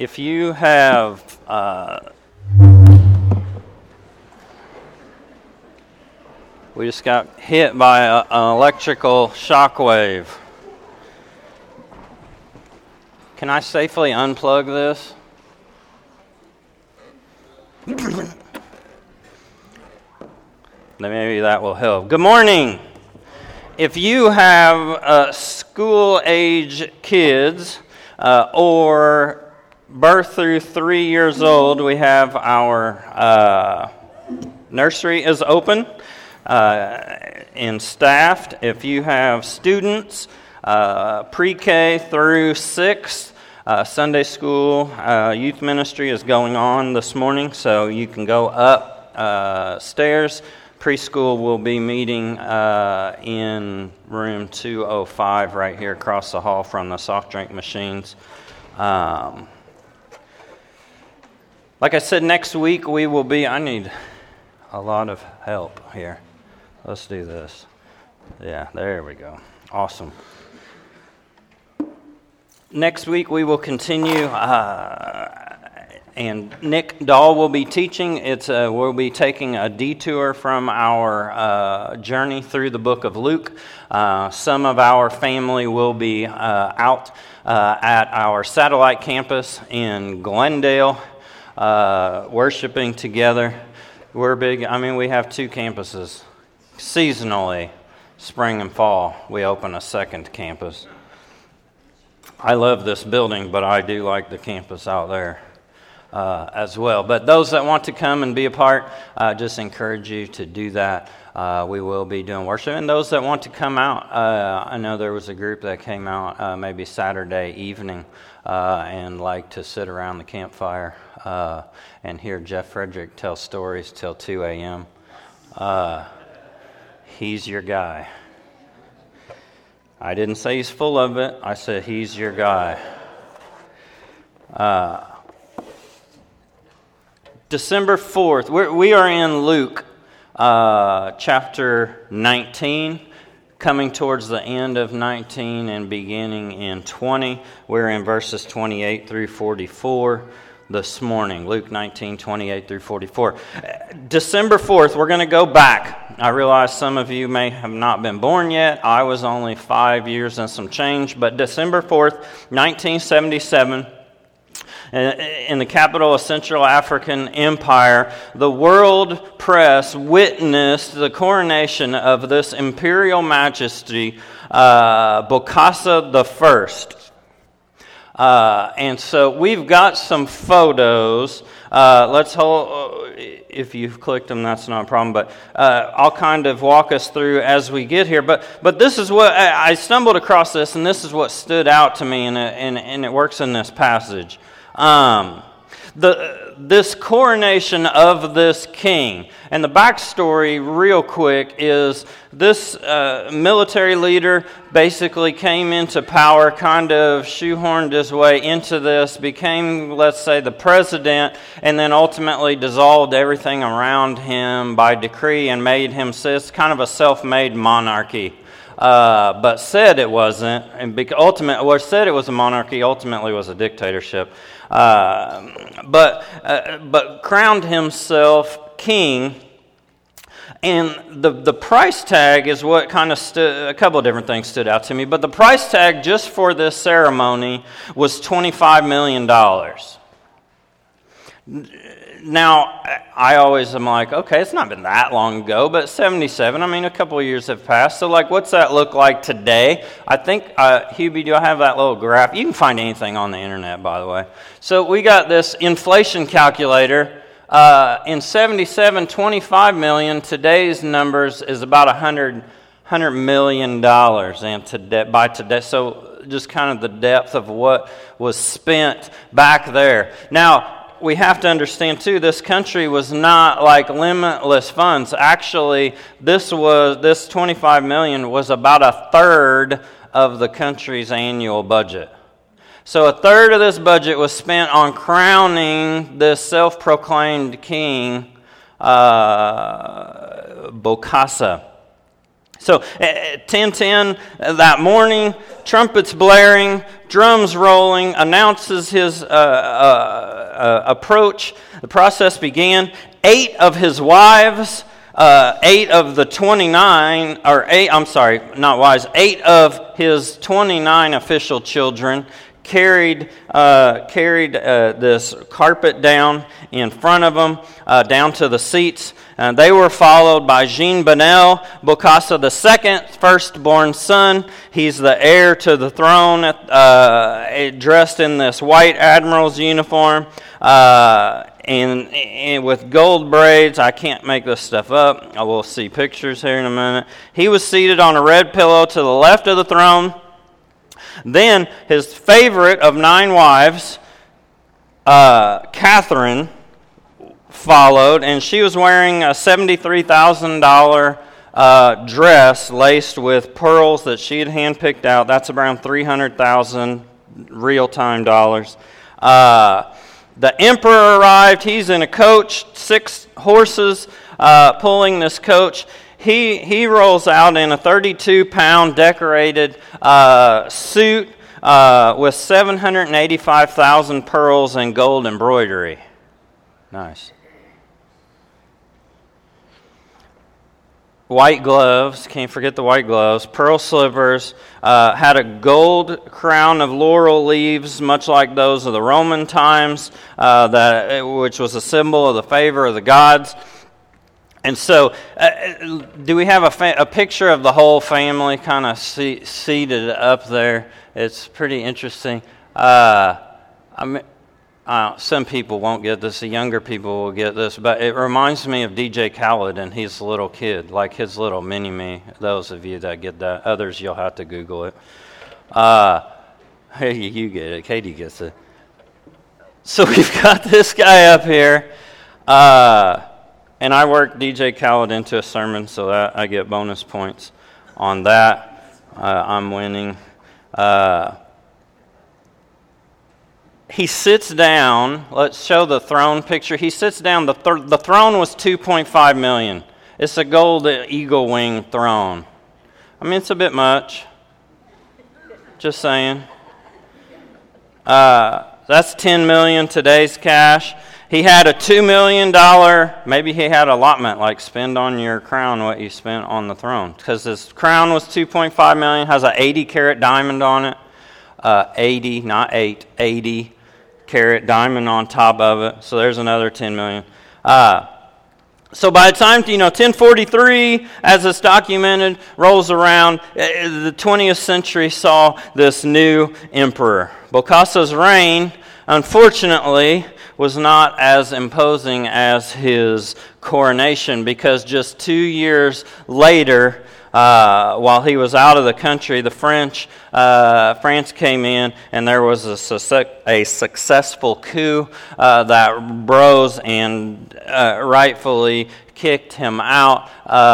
If you have we just got hit by an electrical shock wave. Can I safely unplug this? Maybe that will help. Good morning. If you have school-age kids or birth through 3 years old, we have our nursery is open and staffed. If you have students, pre-K through 6th, Sunday school, youth ministry is going on this morning, so you can go up stairs. Preschool will be meeting in room 205 right here across the hall from the soft drink machines. Like I said, next week we will be... I need a lot of help here. Let's do this. Yeah, there we go. Awesome. Next week we will continue... and Nick Dahl will be teaching. We'll be taking a detour from our journey through the book of Luke. Some of our family will be out at our satellite campus in Glendale, worshiping together. We're big. We have 2 campuses. Seasonally, spring and fall, we open a second campus. I love this building, but I do like the campus out there. As well. But those that want to come and be a part, just encourage you to do that. We will be doing worship. And those that want to come out, I know there was a group that came out maybe Saturday evening and like to sit around the campfire and hear Jeff Frederick tell stories till 2 a.m. He's your guy. I didn't say he's full of it. I said he's your guy. December 4th, we are in Luke chapter 19, coming towards the end of 19 and beginning in 20. We're in verses 28 through 44 this morning. Luke 19, 28 through 44. December 4th, we're going to go back. I realize some of you may have not been born yet. I was only 5 years and some change, but December 4th, 1977, in the capital of Central African Empire, the world press witnessed the coronation of this imperial majesty, Bokassa I. And so we've got some photos. Let's hold. If you've clicked them, that's not a problem. But I'll kind of walk us through as we get here. But this is what I stumbled across this, and this is what stood out to me, and it works in this passage. This coronation of this king, and the backstory real quick is this military leader basically came into power, kind of shoehorned his way into this, became, let's say, the president, and then ultimately dissolved everything around him by decree and made him kind of a self-made monarchy. But said it wasn't, and said it was a monarchy, ultimately was a dictatorship. But crowned himself king, and the price tag is what kind of a couple of different things stood out to me. But the price tag just for this ceremony was $25 million. Now, I always am like, okay, it's not been that long ago, but 77, a couple of years have passed. So, what's that look like today? I think, Hubie, do I have that little graph? You can find anything on the internet, by the way. So, we got this inflation calculator. In 77, 25 million. Today's numbers is about $100 million. And by today, so just kind of the depth of what was spent back there. Now, we have to understand, too, this country was not like limitless funds. Actually, this $25 million was about a third of the country's annual budget. So a third of this budget was spent on crowning this self-proclaimed king, Bokassa. So at 10:10 that morning, trumpets blaring, drums rolling, announces his approach. The process began. 8 of his wives, 8 of the 29, or 8, I'm sorry, not wives, 8 of his 29 official children carried this carpet down in front of them, down to the seats. And they were followed by Jean Bonel, Bokassa II, firstborn son. He's the heir to the throne, dressed in this white admiral's uniform, and with gold braids. I can't make this stuff up. I will see pictures here in a minute. He was seated on a red pillow to the left of the throne. Then his favorite of 9 wives, Catherine, followed, and she was wearing a $73,000 dress laced with pearls that she had handpicked out. That's around $300,000 real-time dollars. The emperor arrived. He's in a coach, 6 horses pulling this coach. He rolls out in a 32-pound decorated suit with 785,000 pearls and gold embroidery. Nice. White gloves, can't forget the white gloves, pearl slivers, had a gold crown of laurel leaves, much like those of the Roman times, which was a symbol of the favor of the gods. And so, do we have a picture of the whole family kind of seated up there? It's pretty interesting. Some people won't get this. The younger people will get this. But it reminds me of DJ Khaled and his little kid, like his little mini-me. Those of you that get that. Others, you'll have to Google it. Hey, you get it. Katie gets it. So we've got this guy up here. And I worked DJ Khaled into a sermon, so that I get bonus points on that. I'm winning. He sits down. Let's show the throne picture. He sits down. The throne was $2.5 million. It's a gold eagle wing throne. I mean, it's a bit much. Just saying. That's $10 million today's cash. He had a $2 million, maybe he had allotment, like spend on your crown what you spent on the throne. Because his crown was $2.5 million, has an 80-carat diamond on it. 80, not 8, 80-carat diamond on top of it. So there's another $10 million. So by the time, 1043, as it's documented, rolls around, the 20th century saw this new emperor. Bokassa's reign, unfortunately, was not as imposing as his coronation, because just 2 years later, while he was out of the country, the France came in, and there was a successful coup that rose and rightfully kicked him out.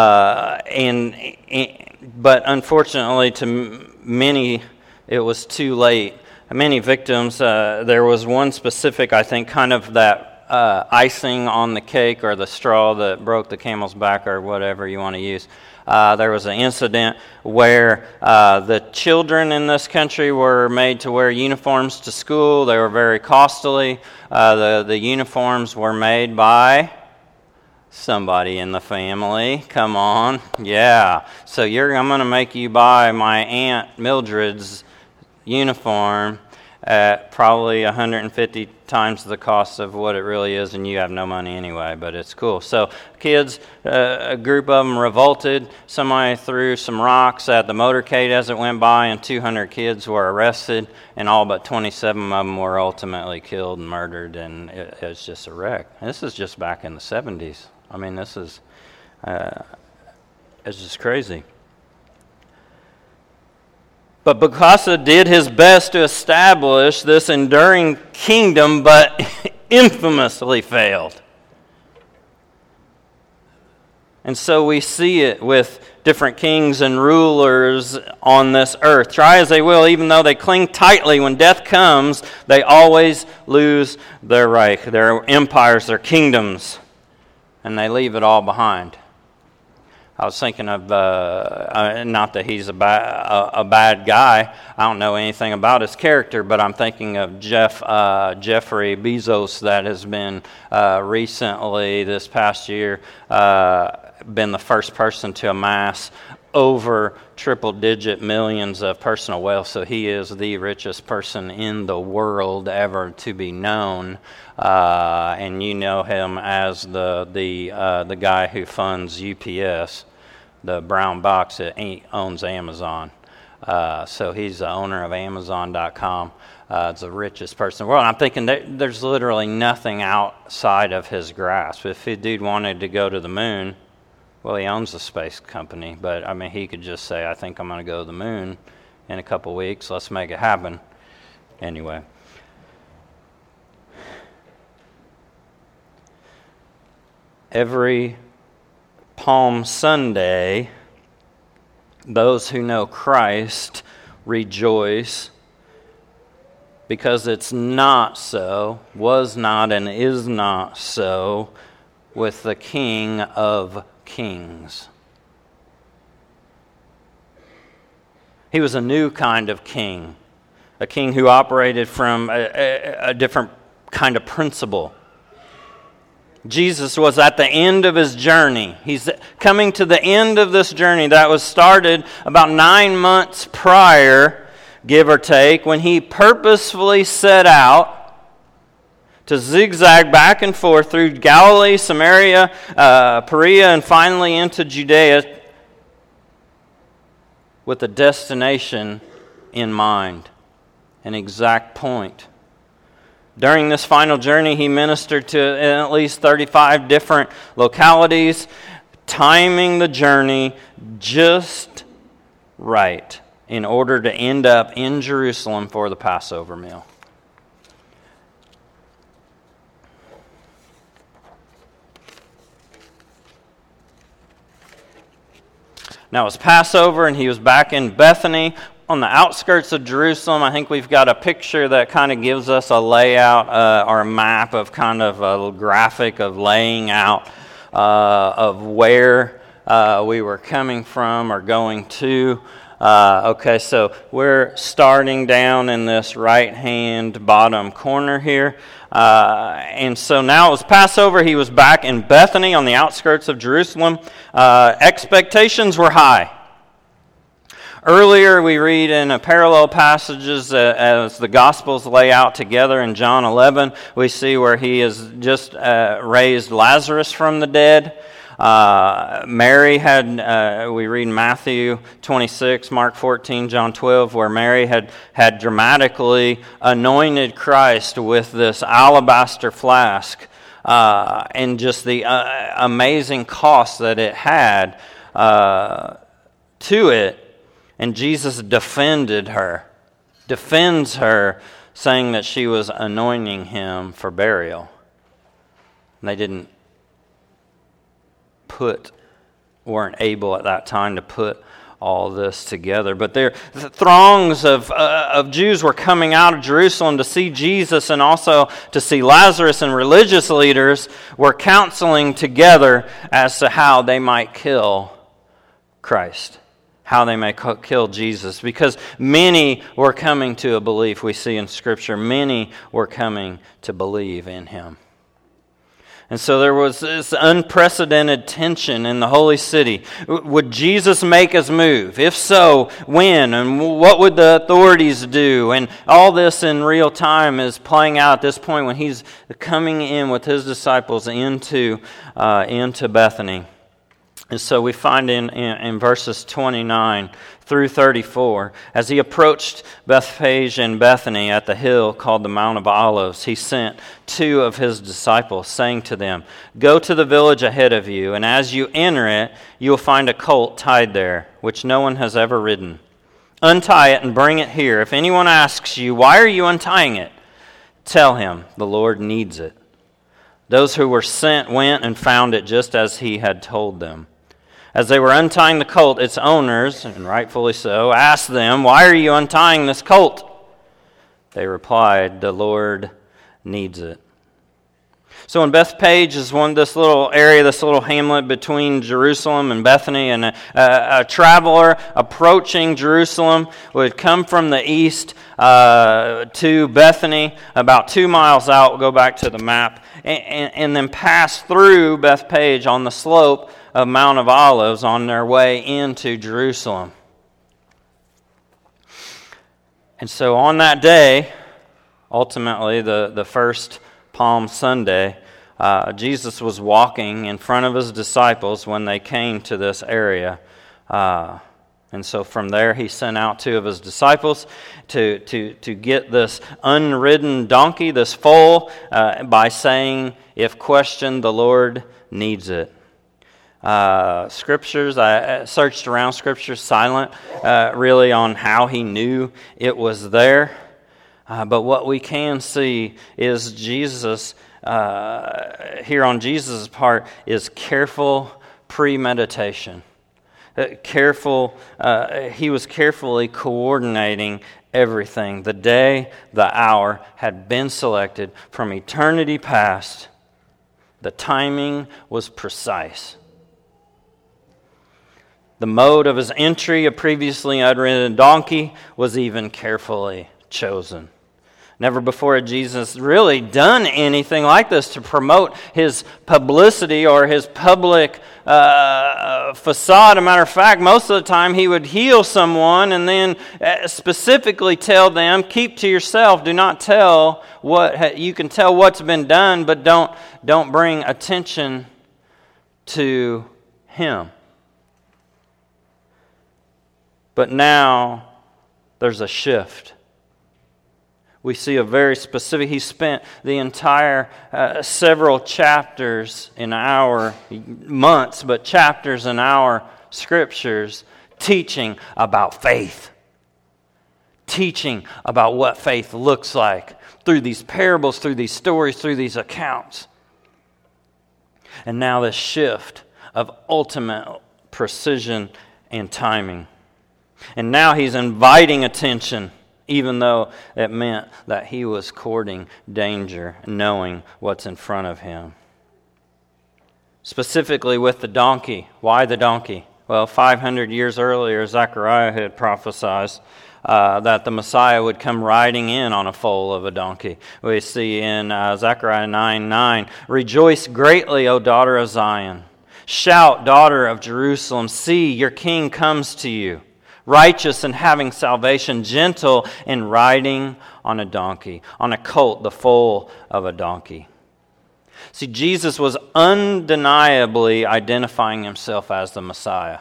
But unfortunately, to many, it was too late. Many victims, there was one specific, I think, kind of that icing on the cake or the straw that broke the camel's back or whatever you want to use. There was an incident where the children in this country were made to wear uniforms to school. They were very costly. The uniforms were made by somebody in the family. Come on. Yeah. So I'm going to make you buy my Aunt Mildred's uniform at probably 150 times the cost of what it really is, and you have no money anyway, but it's cool. So kids, a group of them revolted. Somebody threw some rocks at the motorcade as it went by, and 200 kids were arrested, and all but 27 of them were ultimately killed and murdered, and it was just a wreck. And this is just back in the 70s. I mean, this is it's just crazy. But Bokassa did his best to establish this enduring kingdom, but infamously failed. And so we see it with different kings and rulers on this earth. Try as they will, even though they cling tightly, when death comes, they always lose their Reich, their empires, their kingdoms, and they leave it all behind. I was thinking of, not that he's a bad guy. I don't know anything about his character, but I'm thinking of Jeffrey Bezos that has been recently, this past year, been the first person to amass over triple-digit millions of personal wealth. So he is the richest person in the world ever to be known. And you know him as the guy who funds UPS, the brown box that owns Amazon. So he's the owner of Amazon.com. It's the richest person in the world. And I'm thinking there's literally nothing outside of his grasp. If the dude wanted to go to the moon, well, he owns a space company, but I mean, he could just say, I think I'm going to go to the moon in a couple weeks. Let's make it happen. Anyway. Every Palm Sunday, those who know Christ rejoice because it's not so, was not, and is not so with the King of Kings. He was a new kind of king, a king who operated from a different kind of principle. Jesus was at the end of his journey. He's coming to the end of this journey that was started about 9 months prior, give or take, when he purposefully set out to zigzag back and forth through Galilee, Samaria, Perea, and finally into Judea with a destination in mind, an exact point. During this final journey, he ministered to at least 35 different localities, timing the journey just right in order to end up in Jerusalem for the Passover meal. Now it was Passover, and he was back in Bethany on the outskirts of Jerusalem. I think we've got a picture that kind of gives us a layout or a map of kind of a graphic of laying out of where we were coming from or going to. Okay, so we're starting down in this right-hand bottom corner here. And so now it was Passover. He was back in Bethany on the outskirts of Jerusalem. Expectations were high. Earlier, we read in parallel passages as the Gospels lay out together in John 11, we see where he has just raised Lazarus from the dead. Mary had, we read Matthew 26, Mark 14, John 12, where Mary had dramatically anointed Christ with this alabaster flask, and just the amazing cost that it had to it. And Jesus defends her, saying that she was anointing him for burial. And they weren't able at that time to put all this together. But the throngs of Jews were coming out of Jerusalem to see Jesus and also to see Lazarus, and religious leaders were counseling together as to how they might kill Christ, how they may kill Jesus, because many were coming to a belief. We see in Scripture, many were coming to believe in him. And so there was this unprecedented tension in the holy city. Would Jesus make his move? If so, when? And what would the authorities do? And all this in real time is playing out at this point when he's coming in with his disciples into Bethany. And so we find in verses 29 through 34, as he approached Bethphage and Bethany at the hill called the Mount of Olives, he sent 2 of his disciples, saying to them, "Go to the village ahead of you, and as you enter it, you will find a colt tied there, which no one has ever ridden. Untie it and bring it here. If anyone asks you, 'Why are you untying it?' tell him, 'The Lord needs it.'" Those who were sent went and found it just as he had told them. As they were untying the colt, its owners, and rightfully so, asked them, "Why are you untying this colt?" They replied, "The Lord needs it." So in Bethpage is this little area, this little hamlet between Jerusalem and Bethany, and a traveler approaching Jerusalem would come from the east to Bethany, about 2 miles out, go back to the map, and then pass through Bethpage on the slope of Mount of Olives on their way into Jerusalem. And so on that day, ultimately the first Palm Sunday, Jesus was walking in front of his disciples when they came to this area. And so from there he sent out 2 of his disciples to get this unridden donkey, this foal, by saying, if questioned, the Lord needs it. Scriptures, I searched around Scriptures, silent really on how he knew it was there. But what we can see is Jesus, here on Jesus' part, is careful premeditation. He was carefully coordinating everything. The day, the hour had been selected from eternity past. The timing was precise. The mode of his entry, a previously unridden donkey, was even carefully chosen. Never before had Jesus really done anything like this to promote his publicity or his public facade. As a matter of fact, most of the time he would heal someone and then specifically tell them, keep to yourself, do not tell you can tell what's been done, but don't bring attention to him. But now there's a shift. We see a very specific, he spent the entire several chapters in our months, but chapters in our scriptures teaching about faith. Teaching about what faith looks like through these parables, through these stories, through these accounts. And now this shift of ultimate precision and timing. And now he's inviting attention, even though it meant that he was courting danger, knowing what's in front of him. Specifically with the donkey. Why the donkey? Well, 500 years earlier, Zechariah had prophesied that the Messiah would come riding in on a foal of a donkey. We see in Zechariah 9:9, "Rejoice greatly, O daughter of Zion. Shout, daughter of Jerusalem. See, your king comes to you. Righteous and having salvation, gentle and riding on a donkey, on a colt, the foal of a donkey." See, Jesus was undeniably identifying himself as the Messiah.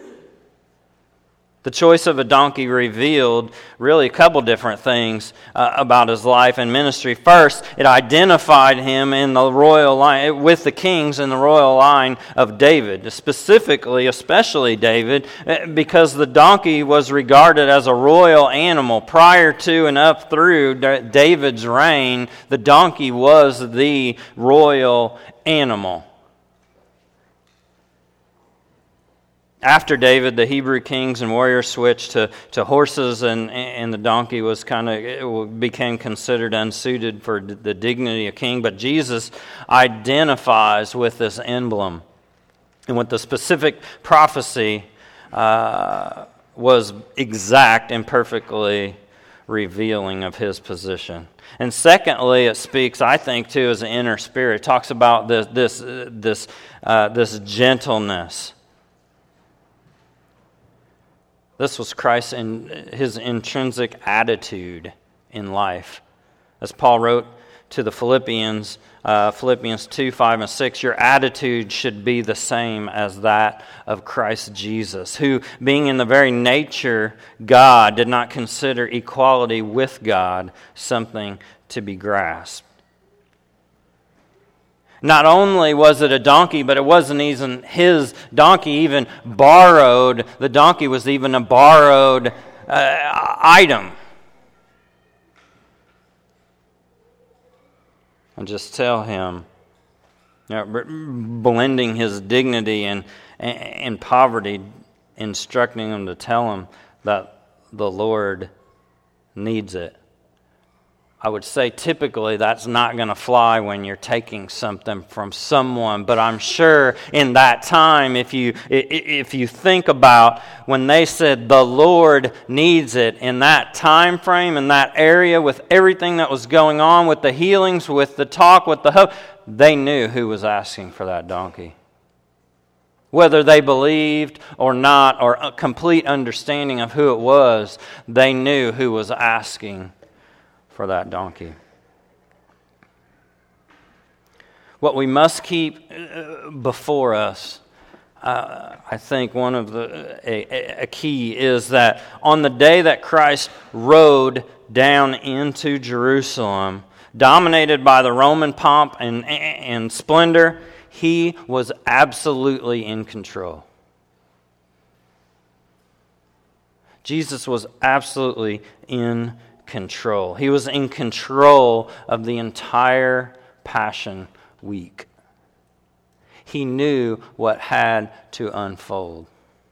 The choice of a donkey revealed really a couple different things about his life and ministry. First, it identified him in the royal line, with the kings in the royal line of David, specifically, especially David, because the donkey was regarded as a royal animal. Prior to and up through David's reign, the donkey was the royal animal. After David, the Hebrew kings and warriors switched to horses, and the donkey was became considered unsuited for the dignity of king. But Jesus identifies with this emblem, and with the specific prophecy was exact and perfectly revealing of his position. And secondly, it speaks, I think, too, as an inner spirit. It talks about this gentleness. This was Christ in his intrinsic attitude in life. As Paul wrote to the Philippians, Philippians 2, 5, and 6, your attitude should be the same as that of Christ Jesus, who, being in the very nature God, did not consider equality with God something to be grasped. Not only was it a donkey, but it wasn't even his donkey, even borrowed. The donkey was even a borrowed item. And just tell him, blending his dignity and poverty, instructing him to tell him that the Lord needs it. I would say typically that's not going to fly when you're taking something from someone. But I'm sure in that time, if you think about when they said the Lord needs it, in that time frame, in that area, with everything that was going on, with the healings, with the talk, with the hope, they knew who was asking for that donkey. Whether they believed or not, or a complete understanding of who it was, they knew who was asking for that donkey. What we must keep before us, I think one of a key is that on the day that Christ rode down into Jerusalem, dominated by the Roman pomp and splendor, he was absolutely in control. Jesus was absolutely in control. He was in control of the entire Passion Week. He knew what had to unfold.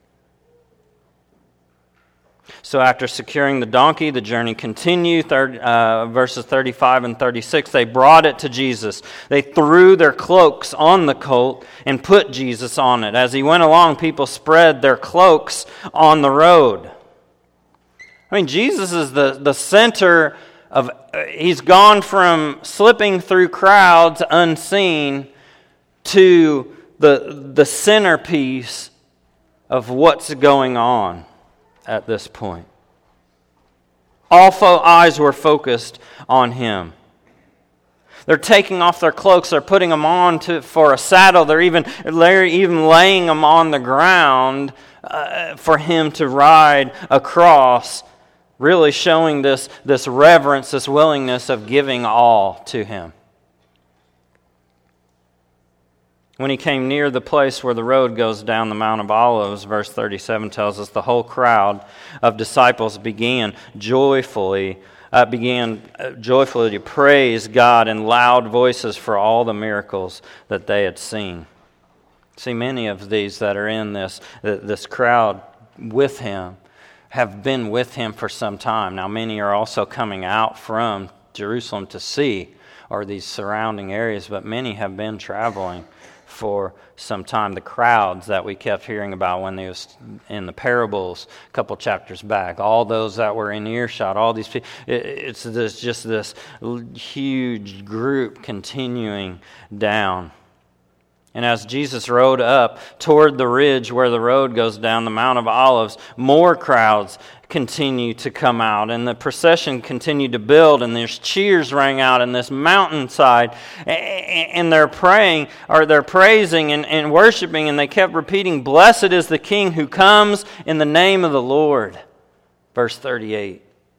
So after securing the donkey, the journey continued. Verses 35 and 36, they brought it to Jesus. They threw their cloaks on the colt and put Jesus on it. As he went along, people spread their cloaks on the road. I mean, Jesus is the center of, he's gone from slipping through crowds unseen to the centerpiece of what's going on at this point. All eyes were focused on him. They're taking off their cloaks, they're putting them on for a saddle, they're even laying them on the ground for him to ride across, really showing this reverence, this willingness of giving all to him. When he came near the place where the road goes down the Mount of Olives, verse 37 tells us the whole crowd of disciples began joyfully to praise God in loud voices for all the miracles that they had seen. See, many of these that are in this crowd with him have been with him for some time. Now, many are also coming out from Jerusalem to see, or these surrounding areas, but many have been traveling for some time. The crowds that we kept hearing about when they was in the parables a couple chapters back, all those that were in earshot, all these people, it's just this huge group continuing down. And as Jesus rode up toward the ridge where the road goes down, the Mount of Olives, more crowds continue to come out. And the procession continued to build, and there's cheers rang out in this mountainside. And they're praying, or they're praising and worshiping, and they kept repeating, "Blessed is the King who comes in the name of the Lord." Verse 38.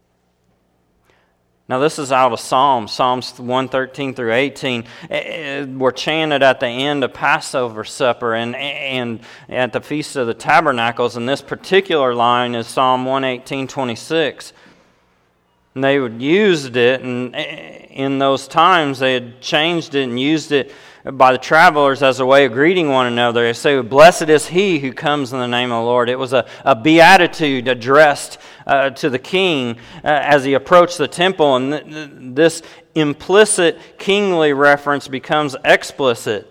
Now this is out of Psalms 113 through 18, were chanted at the end of Passover supper and at the Feast of the Tabernacles. And this particular line is Psalm 118:26. And they would used it, and in those times they had changed it and used it by the travelers as a way of greeting one another. They say, "Blessed is he who comes in the name of the Lord." It was a beatitude addressed to the king as he approached the temple. And this implicit kingly reference becomes explicit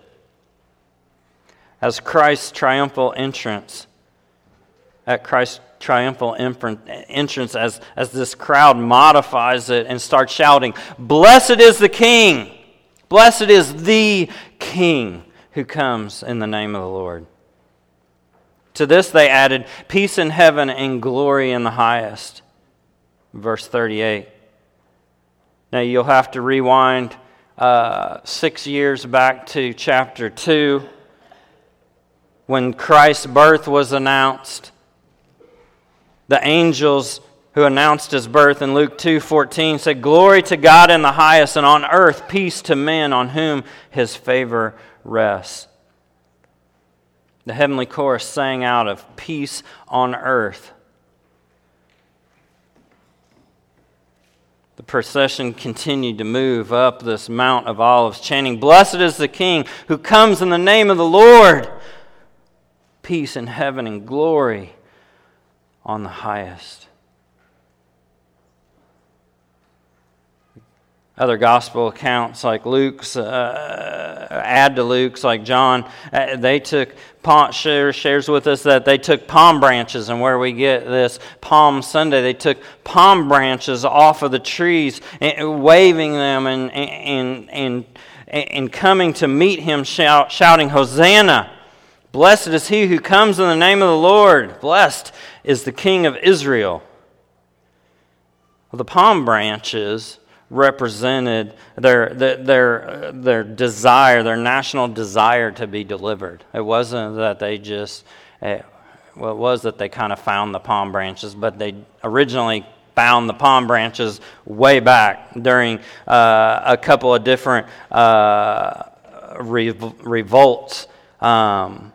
as Christ's triumphal entrance. At Christ's triumphal entrance, as this crowd modifies it and starts shouting, "Blessed is the King! Blessed is the King who comes in the name of the Lord." To this they added, "Peace in heaven and glory in the highest." Verse 38. Now you'll have to rewind 6 years back to chapter 2 when Christ's birth was announced. The angels who announced his birth in Luke 2:14 said, "Glory to God in the highest, and on earth peace to men on whom his favor rests." The heavenly chorus sang out of peace on earth. The procession continued to move up this Mount of Olives, chanting, "Blessed is the King who comes in the name of the Lord. Peace in heaven and glory on the highest." Other gospel accounts like Luke's, add to Luke's like John, they took, shares with us that they took palm branches, and where we get this Palm Sunday, they took palm branches off of the trees, waving them and coming to meet him, shouting, Hosanna! Blessed is he who comes in the name of the Lord. Blessed is the King of Israel. Well, the palm branches represented their desire, their national desire to be delivered. It wasn't that they just, it was that they kind of found the palm branches, but they originally found the palm branches way back during a couple of different revolts. Palm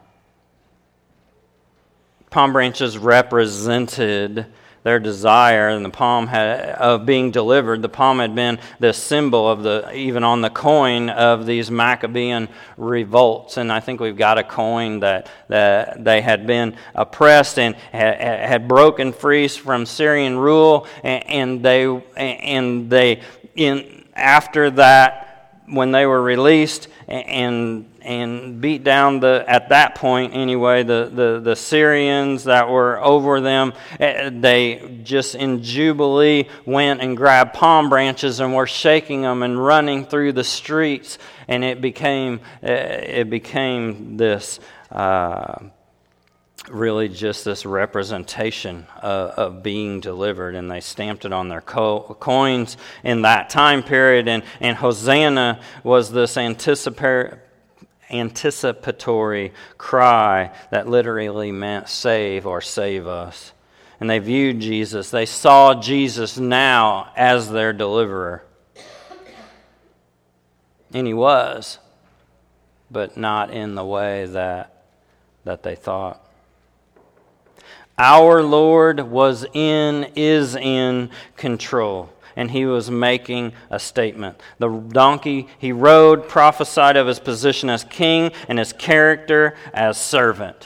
branches represented their desire, and the palm of being delivered. The palm had been the symbol of even on the coin of these Maccabean revolts. And I think we've got a coin that they had been oppressed and had broken free from Syrian rule, and they after that, when they were released and beat down at that point anyway, the Syrians that were over them, they just in jubilee went and grabbed palm branches and were shaking them and running through the streets, and it became this really just this representation of being delivered, and they stamped it on their coins in that time period, and Hosanna was this anticipatory cry that literally meant save or save us. And they viewed Jesus, they saw Jesus now as their deliverer. And he was, but not in the way that they thought. Our Lord is in control, and he was making a statement. The donkey he rode prophesied of his position as king and his character as servant.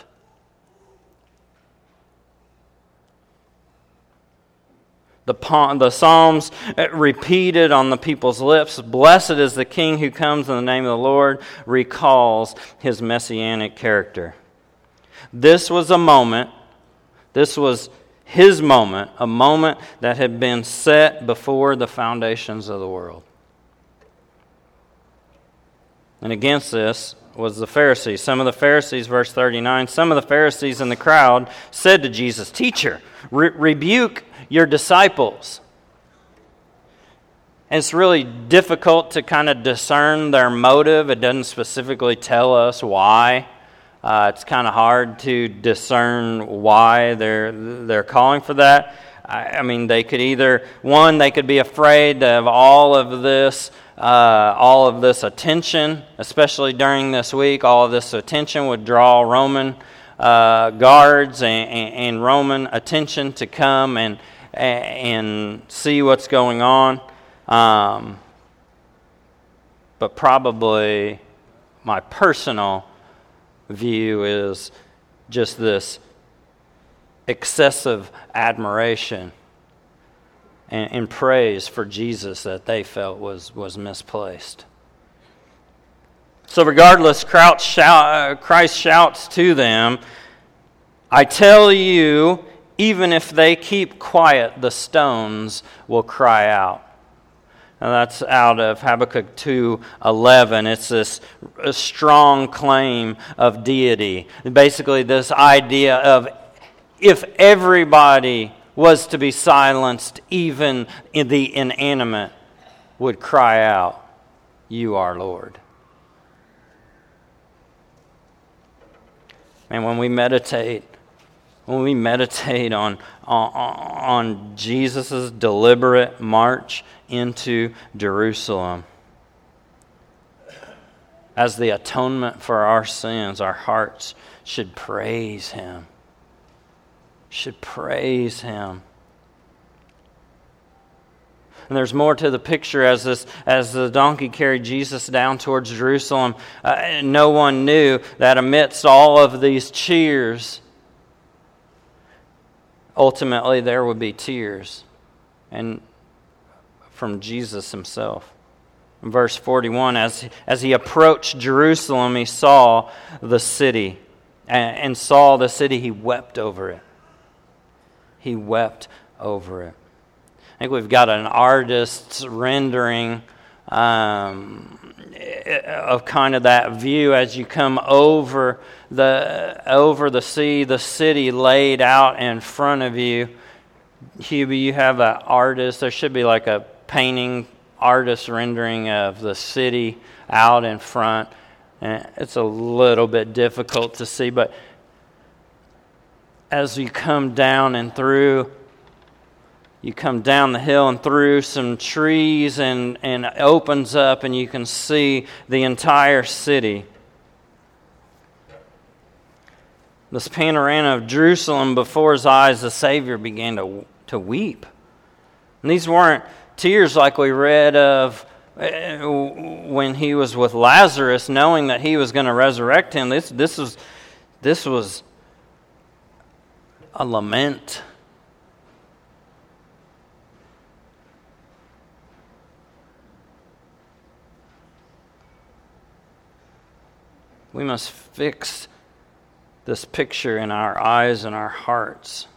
The Psalms repeated on the people's lips, blessed is the king who comes in the name of the Lord, recalls his messianic character. This was a moment, this was his moment, a moment that had been set before the foundations of the world. And against this was the Pharisees. Some of the Pharisees, verse 39, some of the Pharisees in the crowd said to Jesus, Teacher, rebuke your disciples. And it's really difficult to kind of discern their motive. It doesn't specifically tell us why. It's kind of hard to discern why they're calling for that. I mean, they could they could be afraid of all of this attention, especially during this week. All of this attention would draw Roman guards and Roman attention to come and see what's going on. But probably my personal view is just this excessive admiration and praise for Jesus that they felt was misplaced. So regardless, Christ shouts to them, I tell you, even if they keep quiet, the stones will cry out. And that's out of Habakkuk 2:11. It's this strong claim of deity. Basically, this idea of if everybody was to be silenced, even the inanimate would cry out, "You are Lord." And when we meditate on Jesus' deliberate march into Jerusalem as the atonement for our sins, our hearts should praise Him. Should praise Him. And there's more to the picture as the donkey carried Jesus down towards Jerusalem. No one knew that amidst all of these cheers, ultimately there would be tears, and from Jesus Himself. In verse 41, as he approached Jerusalem, he saw the city. And saw the city, he wept over it. He wept over it. I think we've got an artist's rendering of kind of that view as you come over the sea, the city laid out in front of you. You have an artist. There should be like a painting artist rendering of the city out in front. And it's a little bit difficult to see, but as you come down and through, you come down the hill and through some trees and it opens up and you can see the entire city. This panorama of Jerusalem before his eyes, the Savior began to weep. And these weren't tears like we read of when he was with Lazarus, knowing that he was going to resurrect him. This was a lament. We must fix this picture in our eyes and our hearts.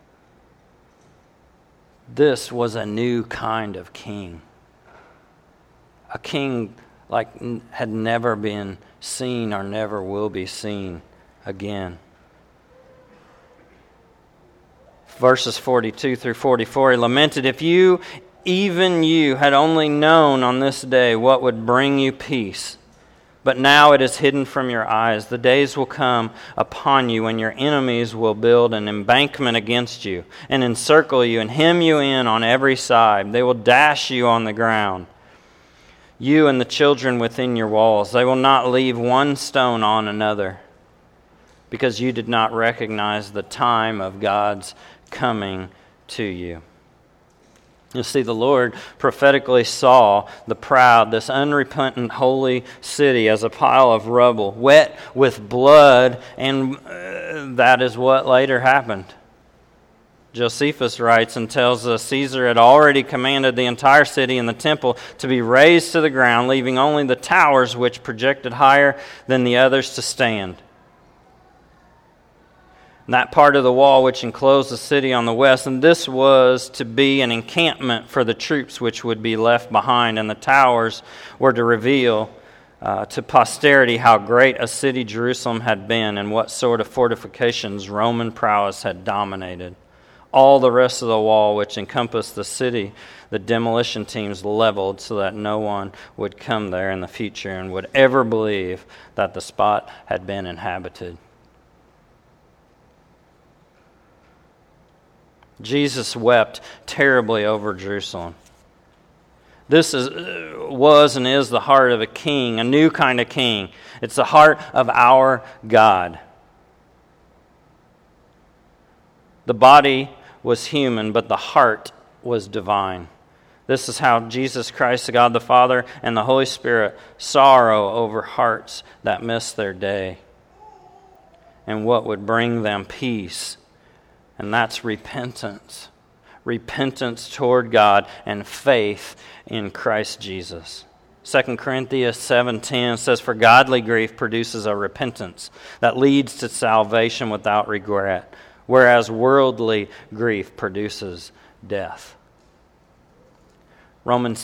This was a new kind of king. A king like had never been seen or never will be seen again. Verses 42 through 44, he lamented, "If you, even you, had only known on this day what would bring you peace. But now it is hidden from your eyes. The days will come upon you when your enemies will build an embankment against you and encircle you and hem you in on every side. They will dash you on the ground, you and the children within your walls. They will not leave one stone on another, because you did not recognize the time of God's coming to you." You see, the Lord prophetically saw the proud, this unrepentant holy city as a pile of rubble, wet with blood, and that is what later happened. Josephus writes and tells us Caesar had already commanded the entire city and the temple to be razed to the ground, leaving only the towers which projected higher than the others to stand. That part of the wall which enclosed the city on the west, and this was to be an encampment for the troops which would be left behind, and the towers were to reveal to posterity how great a city Jerusalem had been and what sort of fortifications Roman prowess had dominated. All the rest of the wall which encompassed the city, the demolition teams leveled so that no one would come there in the future and would ever believe that the spot had been inhabited. Jesus wept terribly over Jerusalem. This was and is the heart of a king, a new kind of king. It's the heart of our God. The body was human, but the heart was divine. This is how Jesus Christ, God the Father, and the Holy Spirit sorrow over hearts that miss their day and what would bring them peace. And that's repentance. Repentance toward God and faith in Christ Jesus. 2 Corinthians 7:10 says, "For godly grief produces a repentance that leads to salvation without regret, whereas worldly grief produces death." Romans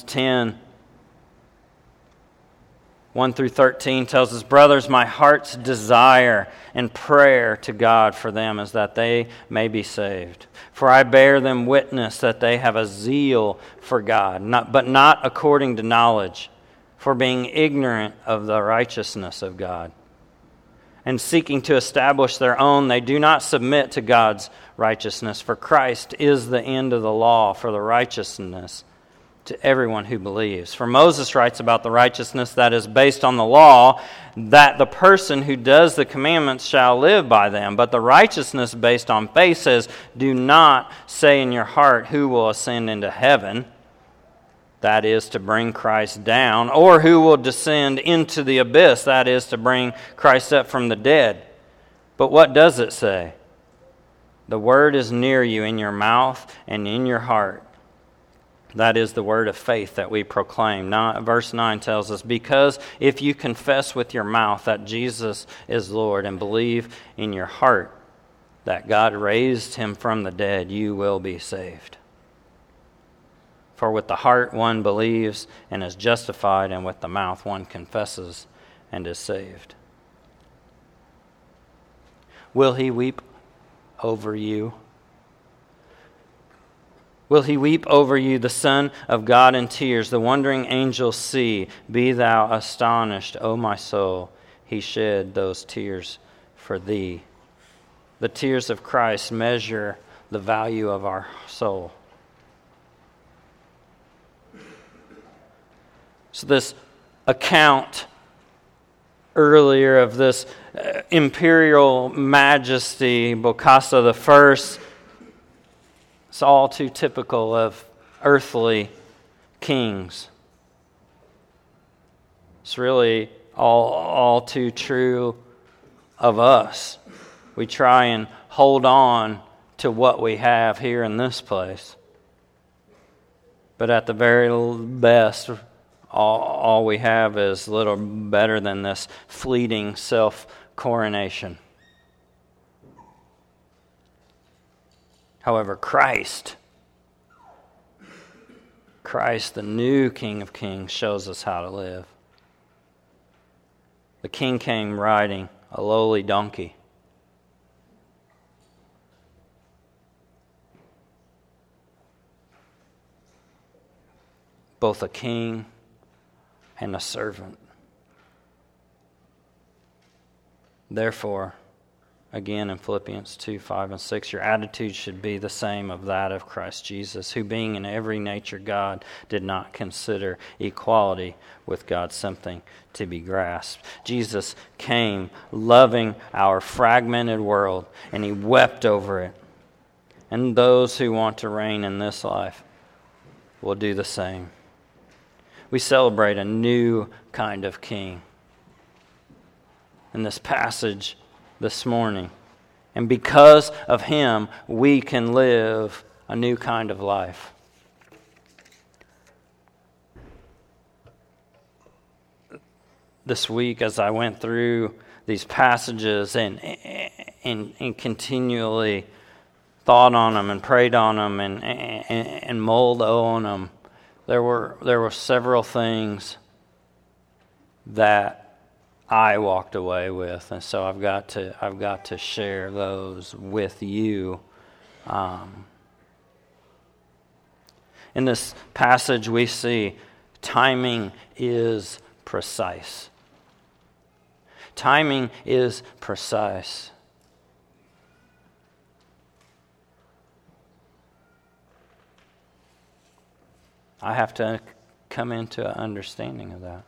10:1-13 tells us, "Brothers, my heart's desire and prayer to God for them is that they may be saved. For I bear them witness that they have a zeal for God, but not according to knowledge, for being ignorant of the righteousness of God. And seeking to establish their own, they do not submit to God's righteousness. For Christ is the end of the law for the righteousness to everyone who believes. For Moses writes about the righteousness that is based on the law, that the person who does the commandments shall live by them. But the righteousness based on faith says, do not say in your heart, who will ascend into heaven? That is to bring Christ down. Or who will descend into the abyss? That is to bring Christ up from the dead. But what does it say? The word is near you, in your mouth and in your heart. That is the word of faith that we proclaim. Verse 9 tells us, because if you confess with your mouth that Jesus is Lord and believe in your heart that God raised him from the dead, you will be saved. For with the heart one believes and is justified, and with the mouth one confesses and is saved. Will he weep over you? Will he weep over you, the Son of God, in tears? The wondering angels see. Be thou astonished, O my soul. He shed those tears for thee. The tears of Christ measure the value of our soul. So this account earlier of this imperial majesty, Bokassa the First, it's all too typical of earthly kings. It's really all too true of us. We try and hold on to what we have here in this place. But at the very best, all we have is little better than this fleeting self-coronation. However, Christ, the new King of Kings, shows us how to live. The King came riding a lowly donkey. Both a king and a servant. Therefore, again in Philippians 2, 5, and 6, your attitude should be the same of that of Christ Jesus, who being in every nature God, did not consider equality with God something to be grasped. Jesus came loving our fragmented world, and he wept over it. And those who want to reign in this life will do the same. We celebrate a new kind of king in this passage this morning. And because of him, we can live a new kind of life. This week, as I went through these passages and continually thought on them and prayed on them and mulled on them, there were several things that I walked away with, and so I've got to share those with you. In this passage, we see timing is precise. Timing is precise. I have to come into an understanding of that.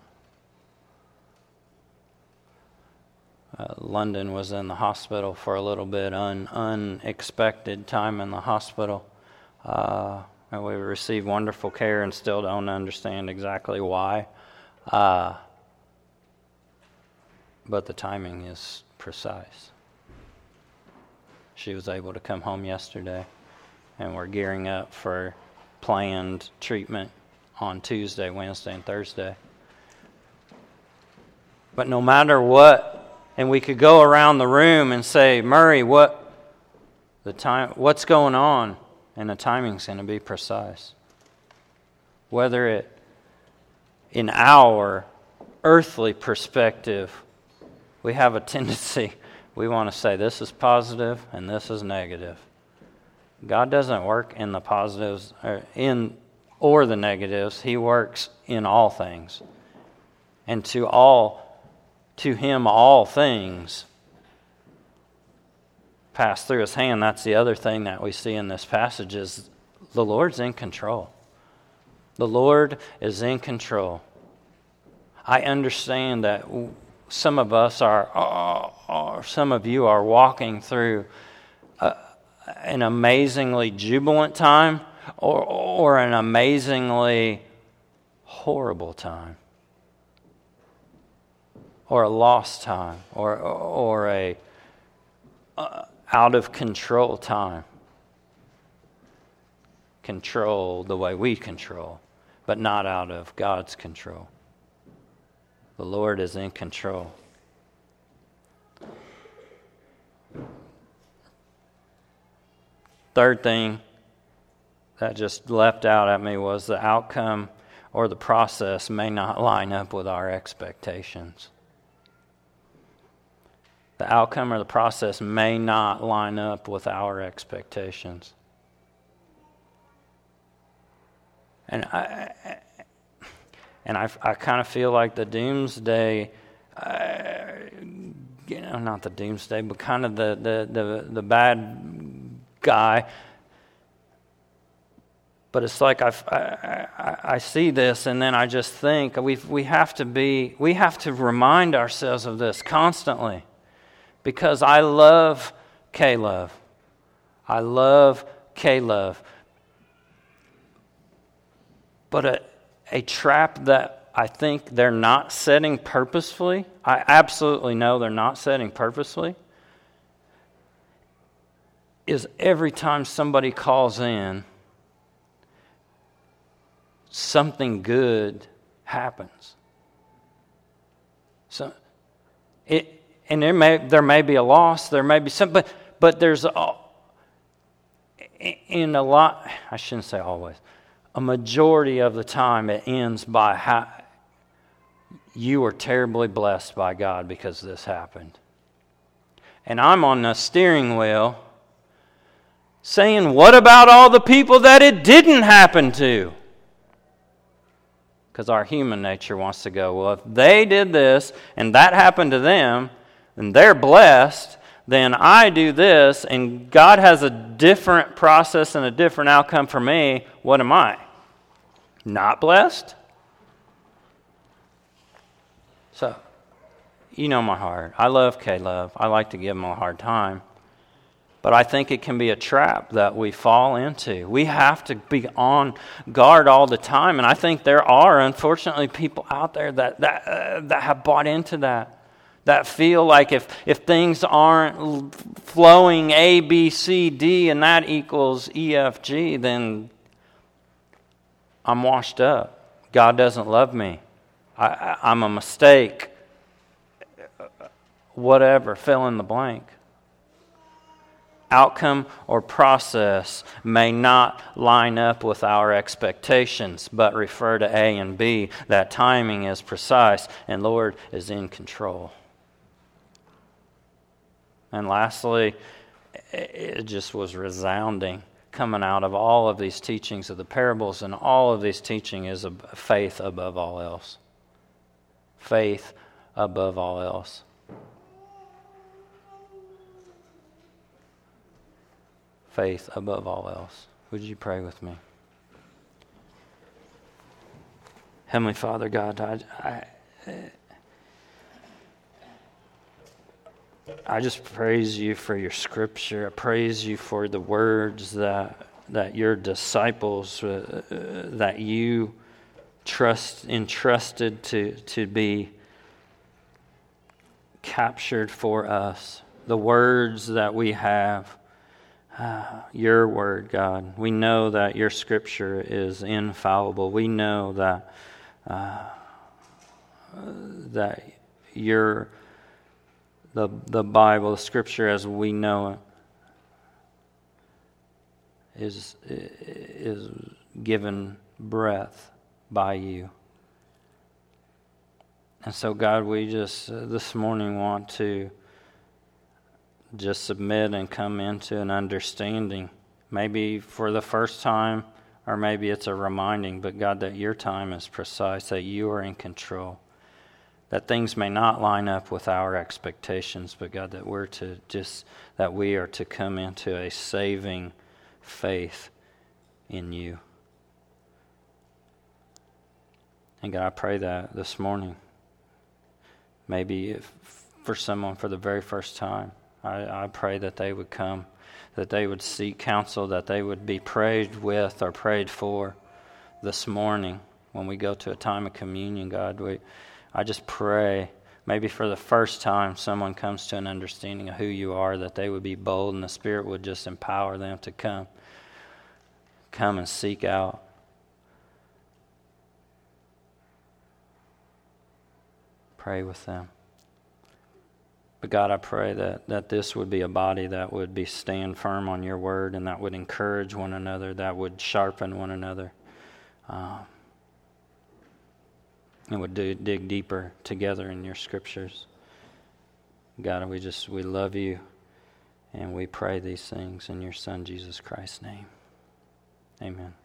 London was in the hospital for a little bit, unexpected time in the hospital. And we received wonderful care and still don't understand exactly why. But the timing is precise. She was able to come home yesterday, and we're gearing up for planned treatment on Tuesday, Wednesday, and Thursday. But no matter what, and we could go around the room and say, Murray, what's going on? And the timing's going to be precise. Whether it, in our earthly perspective, we have a tendency, we want to say this is positive and this is negative. God doesn't work in the positives or the negatives. He works in all things. And to him all things pass through his hand. That's the other thing that we see in this passage is the Lord's in control. The Lord is in control. I understand that some of us some of you are walking through an amazingly jubilant time or an amazingly horrible time. Or a lost time, or a out of control time. control the way we control, but not out of God's control. The Lord is in control. Third thing that just leapt out at me was the outcome or the process may not line up with our expectations. The outcome or the process may not line up with our expectations. And I kind of feel like the doomsday, not the doomsday, but kind of the bad guy. But it's like I see this, and then I just think we have to remind ourselves of this constantly, because I love K-Love. I love K-Love. But a trap that I think they're not setting purposefully, I absolutely know they're not setting purposefully, is every time somebody calls in, something good happens. So there may be a loss, there may be something, but there's in a lot, I shouldn't say always, a majority of the time it ends by how you are terribly blessed by God because this happened. And I'm on the steering wheel saying, what about all the people that it didn't happen to? Because our human nature wants to go, well, if they did this and that happened to them, and they're blessed, then I do this, and God has a different process and a different outcome for me. What am I? Not blessed? So, you know my heart. I love K-Love. I like to give him a hard time. But I think it can be a trap that we fall into. We have to be on guard all the time. And I think there are, unfortunately, people out there that have bought into that feel like if things aren't flowing A, B, C, D, and that equals E, F, G, then I'm washed up. God doesn't love me. I'm a mistake. Whatever, fill in the blank. Outcome or process may not line up with our expectations, but refer to A and B. That timing is precise, and Lord is in control. And lastly, it just was resounding coming out of all of these teachings of the parables, and all of these teaching is faith above all else. Faith above all else. Faith above all else. Would you pray with me? Heavenly Father, God, I just praise you for your scripture. I praise you for the words that your disciples, that you entrusted to be captured for us. The words that we have. Your word, God. We know that your scripture is infallible. We know that the Bible, the scripture as we know it, is given breath by you. And so, God, we just this morning want to just submit and come into an understanding, maybe for the first time, or maybe it's a reminding, but God, that your time is precise, that you are in control, that things may not line up with our expectations, but God, that we are to come into a saving faith in you. And God, I pray that this morning, maybe for someone for the very first time, I pray that they would come, that they would seek counsel, that they would be prayed with or prayed for this morning when we go to a time of communion, God. I just pray, maybe for the first time someone comes to an understanding of who you are, that they would be bold and the Spirit would just empower them to come come and seek out. Pray with them. But God, I pray that this would be a body that would be stand firm on your word and that would encourage one another, that would sharpen one another, and would dig deeper together in your scriptures. God, we love you, and we pray these things in your Son, Jesus Christ's name. Amen.